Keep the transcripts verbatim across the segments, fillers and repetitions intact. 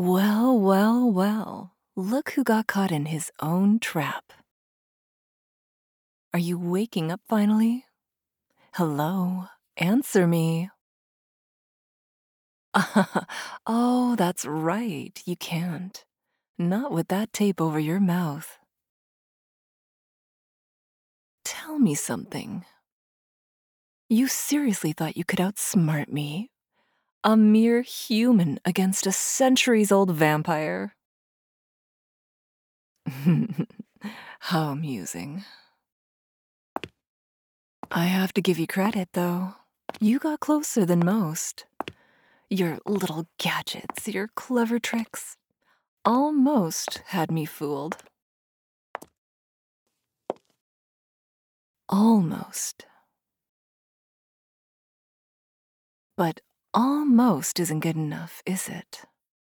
Well, well, well. Look who got caught in his own trap. Are you waking up finally? Hello, answer me. Oh, that's right, you can't. Not with that tape over your mouth. Tell me something. You seriously thought you could outsmart me? A mere human against a centuries-old vampire? How amusing. I have to give you credit, though. You got closer than most. Your little gadgets, your clever tricks, almost had me fooled. Almost. But almost isn't good enough, is it?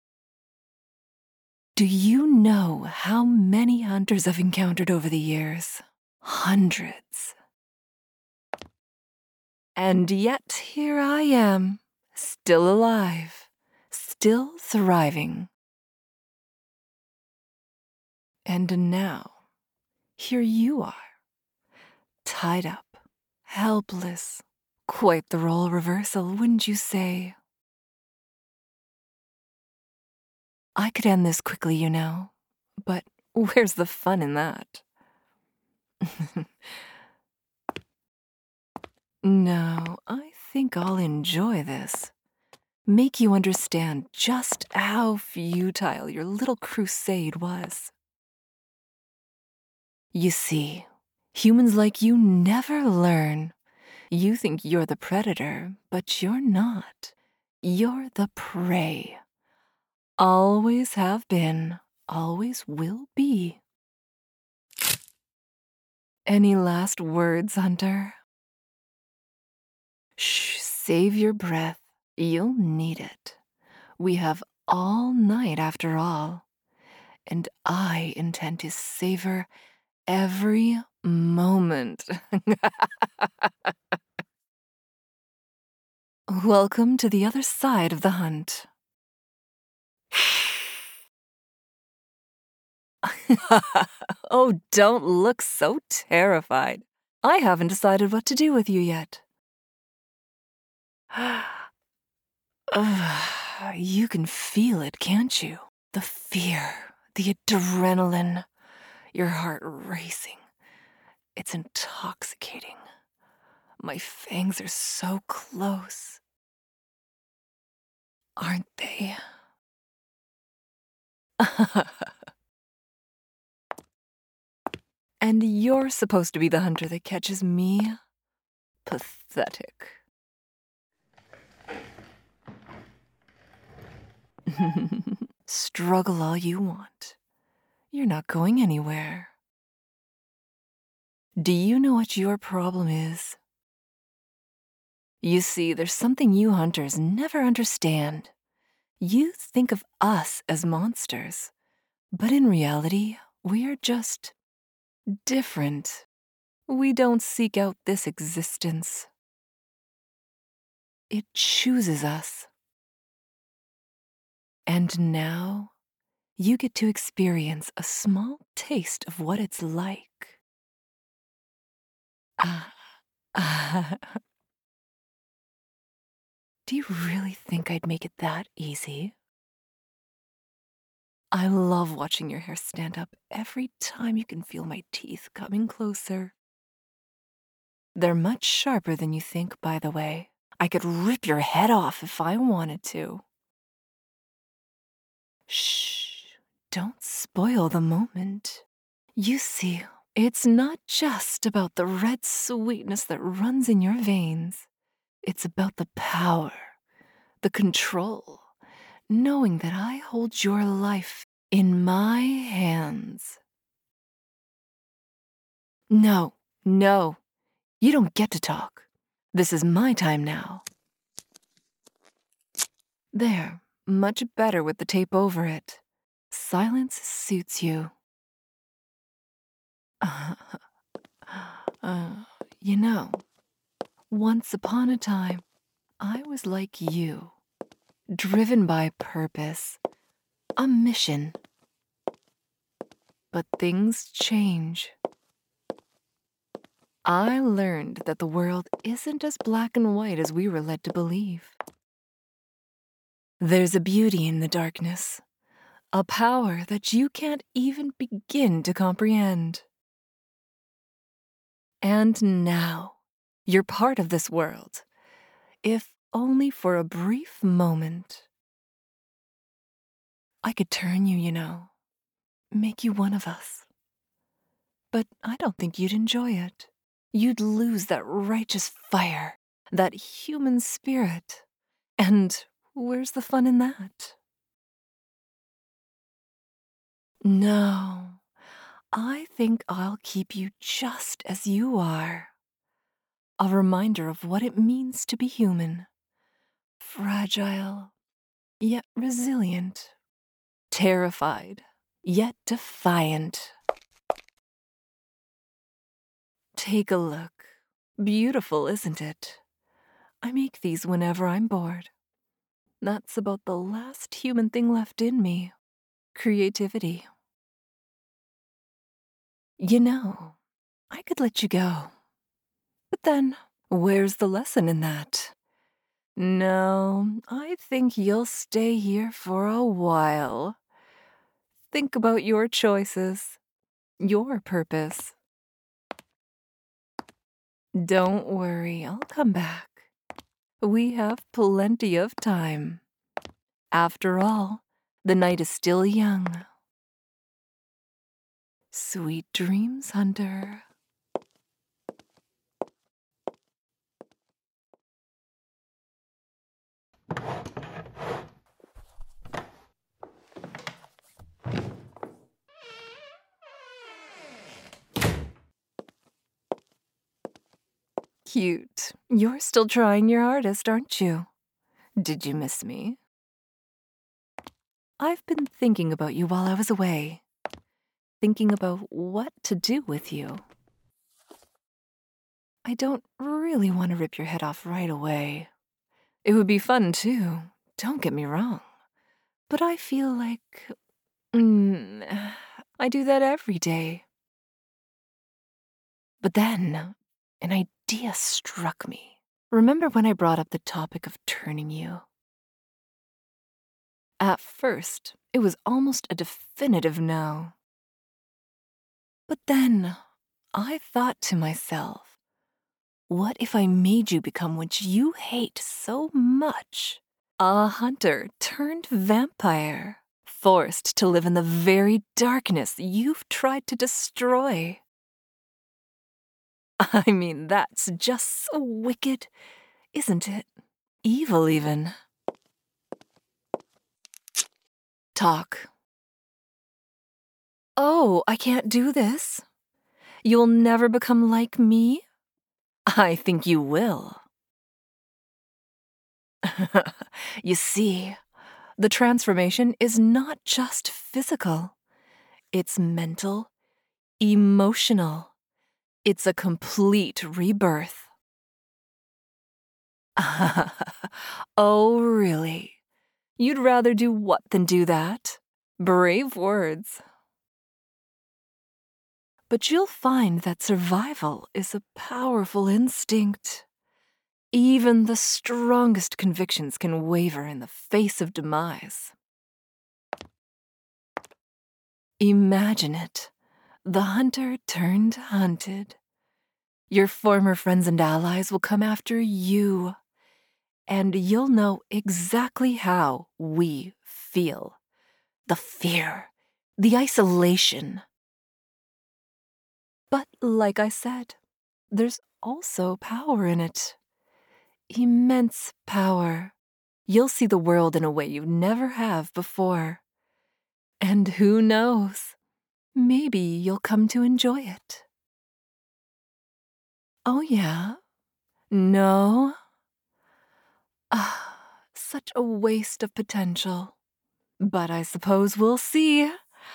Do you know how many hunters I've encountered over the years? Hundreds. And yet here I am, still alive, still thriving. And now, here you are, tied up, helpless. Quite the role reversal, wouldn't you say? I could end this quickly, you know, but where's the fun in that? No, I think I'll enjoy this. Make you understand just how futile your little crusade was. You see, humans like you never learn. You think you're the predator, but you're not. You're the prey. Always have been, always will be. Any last words, Hunter? Shh, save your breath. You'll need it. We have all night after all, and I intend to savor every moment. Welcome to the other side of the hunt. Oh, don't look so terrified. I haven't decided what to do with you yet. You can feel it, can't you? The fear, the adrenaline, your heart racing. It's intoxicating. My fangs are so close. Aren't they? And you're supposed to be the hunter that catches me? Pathetic. Struggle all you want. You're not going anywhere. Do you know what your problem is? You see, there's something you hunters never understand. You think of us as monsters, but in reality, we are just different. We don't seek out this existence. It chooses us. And now, you get to experience a small taste of what it's like. Ah, ah. Do you really think I'd make it that easy? I love watching your hair stand up every time you can feel my teeth coming closer. They're much sharper than you think, by the way. I could rip your head off if I wanted to. Shh, don't spoil the moment. You see, it's not just about the red sweetness that runs in your veins. It's about the power, the control, knowing that I hold your life in my hands. No, no, you don't get to talk. This is my time now. There, much better with the tape over it. Silence suits you. Uh, uh, you know, once upon a time, I was like you, driven by purpose, a mission. But things change. I learned that the world isn't as black and white as we were led to believe. There's a beauty in the darkness, a power that you can't even begin to comprehend. And now, you're part of this world, if only for a brief moment. I could turn you, you know, make you one of us. But I don't think you'd enjoy it. You'd lose that righteous fire, that human spirit. And where's the fun in that? No, I think I'll keep you just as you are. A reminder of what it means to be human. Fragile, yet resilient. Terrified, yet defiant. Take a look. Beautiful, isn't it? I make these whenever I'm bored. That's about the last human thing left in me. Creativity. You know, I could let you go. But then, where's the lesson in that? No, I think you'll stay here for a while. Think about your choices, your purpose. Don't worry, I'll come back. We have plenty of time. After all, the night is still young. Sweet dreams, Hunter. Cute. You're still trying your hardest, aren't you? Did you miss me? I've been thinking about you while I was away. Thinking about what to do with you. I don't really want to rip your head off right away. It would be fun, too. Don't get me wrong. But I feel like... Mm, I do that every day. But then, an idea struck me. Remember when I brought up the topic of turning you? At first, it was almost a definitive no. But then, I thought to myself, what if I made you become what you hate so much? A hunter turned vampire, forced to live in the very darkness you've tried to destroy. I mean, that's just so wicked, isn't it? Evil, even. Talk. Oh, I can't do this? You'll never become like me? I think you will. You see, the transformation is not just physical. It's mental, emotional. It's a complete rebirth. Oh, really? You'd rather do what than do that? Brave words. But you'll find that survival is a powerful instinct. Even the strongest convictions can waver in the face of demise. Imagine it. The hunter turned hunted. Your former friends and allies will come after you, and you'll know exactly how we feel. The fear, the isolation. But like I said, there's also power in it. Immense power. You'll see the world in a way you never have before. And who knows? Maybe you'll come to enjoy it. Oh, yeah? No? Ah, such a waste of potential. But I suppose we'll see.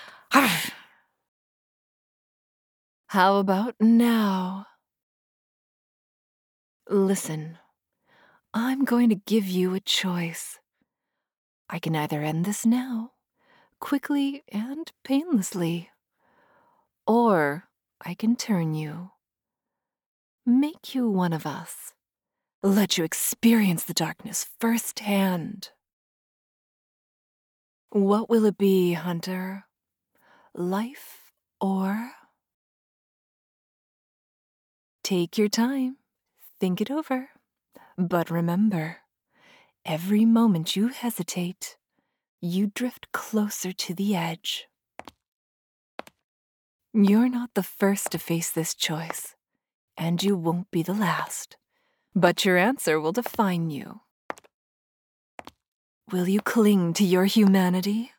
How about now? Listen, I'm going to give you a choice. I can either end this now, quickly and painlessly. Or I can turn you, make you one of us, let you experience the darkness firsthand. What will it be, Hunter? Life or... Take your time, think it over. But remember, every moment you hesitate, you drift closer to the edge. You're not the first to face this choice, and you won't be the last. But your answer will define you. Will you cling to your humanity?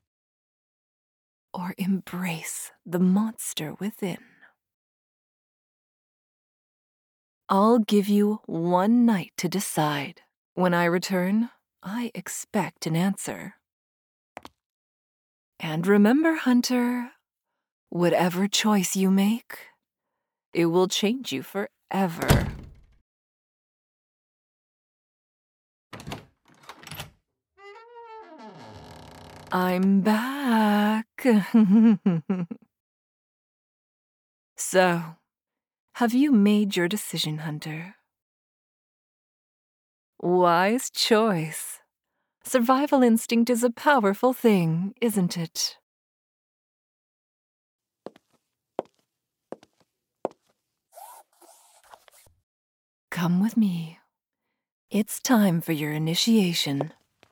Or embrace the monster within? I'll give you one night to decide. When I return, I expect an answer. And remember, Hunter, whatever choice you make, it will change you forever. I'm back. So, have you made your decision, Hunter? Wise choice. Survival instinct is a powerful thing, isn't it? Come with me. It's time for your initiation.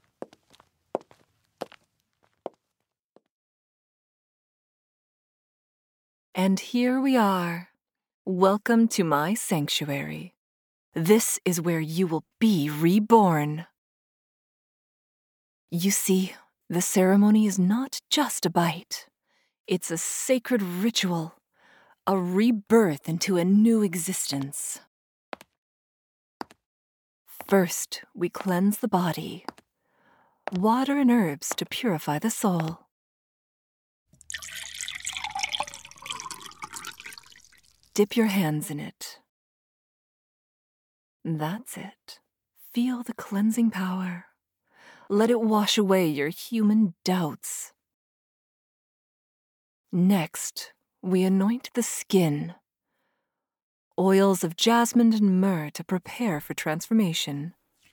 And here we are. Welcome to my sanctuary. This is where you will be reborn. You see, the ceremony is not just a bite. It's a sacred ritual, a rebirth into a new existence. First, we cleanse the body. Water and herbs to purify the soul. Dip your hands in it. That's it. Feel the cleansing power. Let it wash away your human doubts. Next, we anoint the skin. Oils of jasmine and myrrh to prepare for transformation.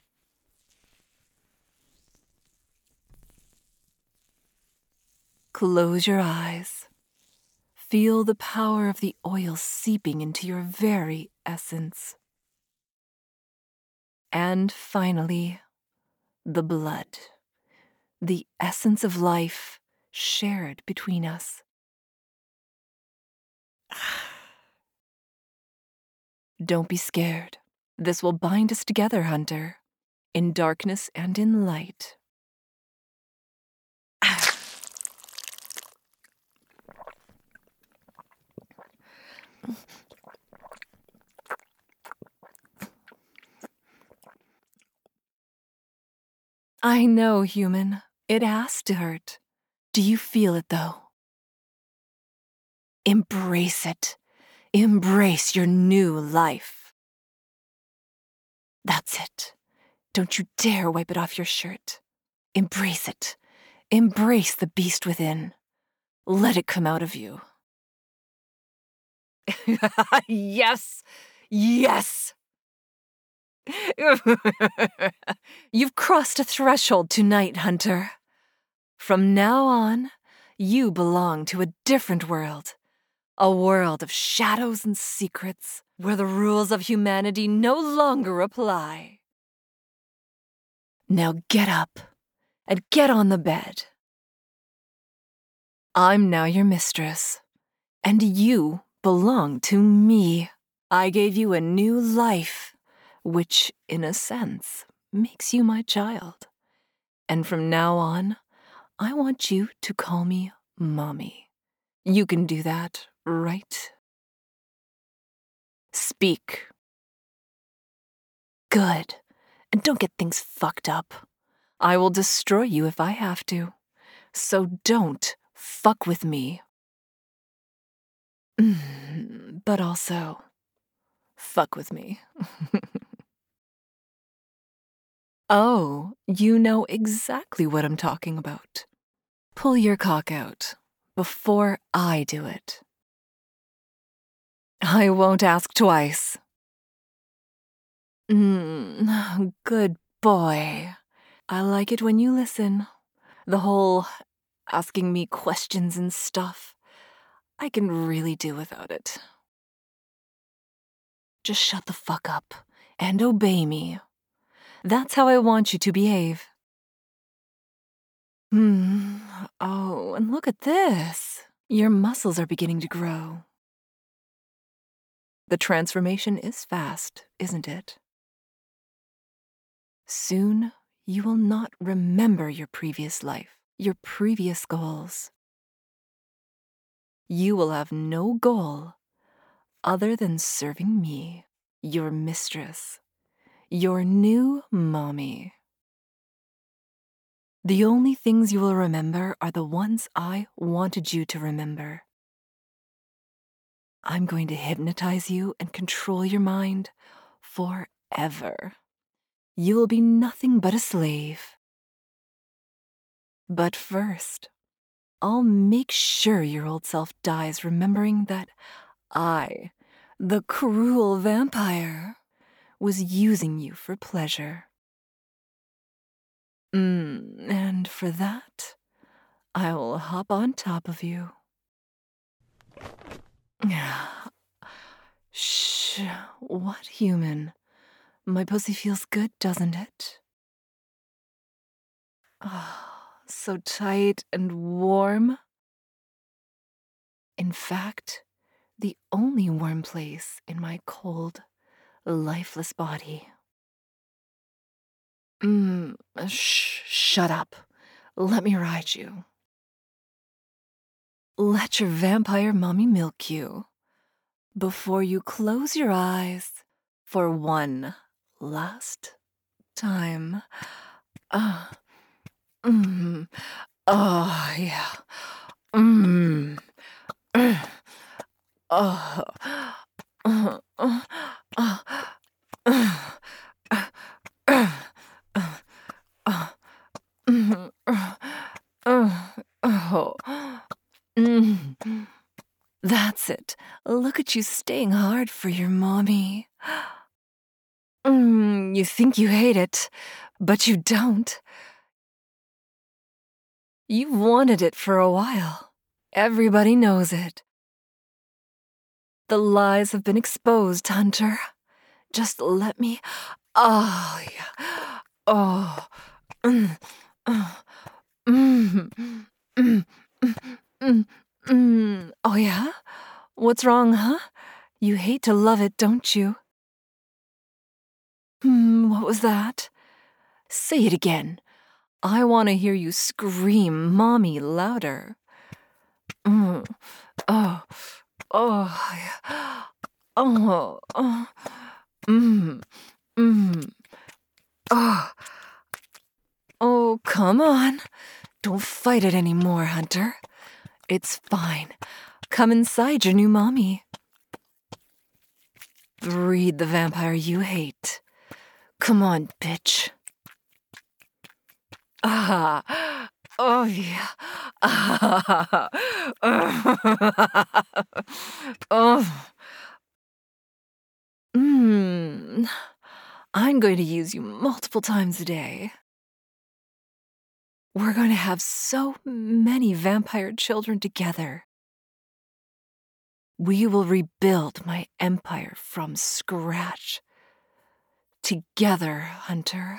Close your eyes. Feel the power of the oil seeping into your very essence. And finally, the blood, the essence of life shared between us. Don't be scared. This will bind us together, Hunter, in darkness and in light. I know, human. It has to hurt. Do you feel it, though? Embrace it. Embrace your new life. That's it. Don't you dare wipe it off your shirt. Embrace it. Embrace the beast within. Let it come out of you. Yes! Yes! You've crossed a threshold tonight, Hunter. From now on, you belong to a different world. A world of shadows and secrets, where the rules of humanity no longer apply. Now get up and get on the bed. I'm now your mistress, and you belong to me. I gave you a new life, which, in a sense, makes you my child. And from now on, I want you to call me Mommy. You can do that, right? Speak. Good. And don't get things fucked up. I will destroy you if I have to. So don't fuck with me. But also, fuck with me. Oh, you know exactly what I'm talking about. Pull your cock out before I do it. I won't ask twice. Mm, good boy. I like it when you listen. The whole asking me questions and stuff. I can really do without it. Just shut the fuck up and obey me. That's how I want you to behave. Hmm. Oh, and look at this. Your muscles are beginning to grow. The transformation is fast, isn't it? Soon, you will not remember your previous life, your previous goals. You will have no goal other than serving me, your mistress, your new mommy. The only things you will remember are the ones I wanted you to remember. I'm going to hypnotize you and control your mind forever. You will be nothing but a slave. But first, I'll make sure your old self dies remembering that I, the cruel vampire, was using you for pleasure. Mm, and for that, I will hop on top of you. Shh, what human? My pussy feels good, doesn't it? Oh, so tight and warm. In fact, the only warm place in my cold, lifeless body. Mmm, shh, shut up. Let me ride you. Let your vampire mommy milk you before you close your eyes for one last time. Ah, uh, mmm, oh, yeah. Mmm. Uh, oh. Uh, uh, uh, uh, uh, uh, uh, uh, mm, uh, uh, oh. Mm. That's it. Look at you staying hard for your mommy. Mm, you think you hate it, but you don't. You've wanted it for a while. Everybody knows it. The lies have been exposed, Hunter. Just let me. Oh, yeah. Oh. Mm. Uh, mm. Mm. Mm. Mm. Oh, yeah? What's wrong, huh? You hate to love it, don't you? Hmm, what was that? Say it again. I want to hear you scream Mommy louder. Mm. Oh. Oh. Yeah. Oh. Oh. Mm. Mm. Oh. Oh, come on. Don't fight it anymore, Hunter. It's fine. Come inside your new mommy. Breed the vampire you hate. Come on, bitch. Ah. Oh, yeah. Ah. Oh. Mmm. I'm going to use you multiple times a day. We're going to have so many vampire children together. We will rebuild my empire from scratch. Together, Hunter.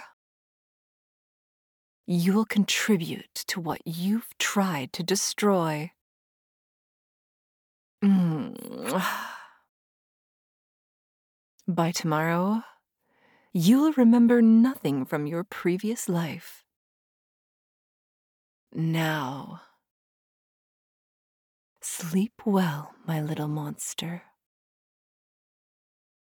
You'll contribute to what you've tried to destroy. Mm. By tomorrow, you'll remember nothing from your previous life. Now, sleep well, my little monster.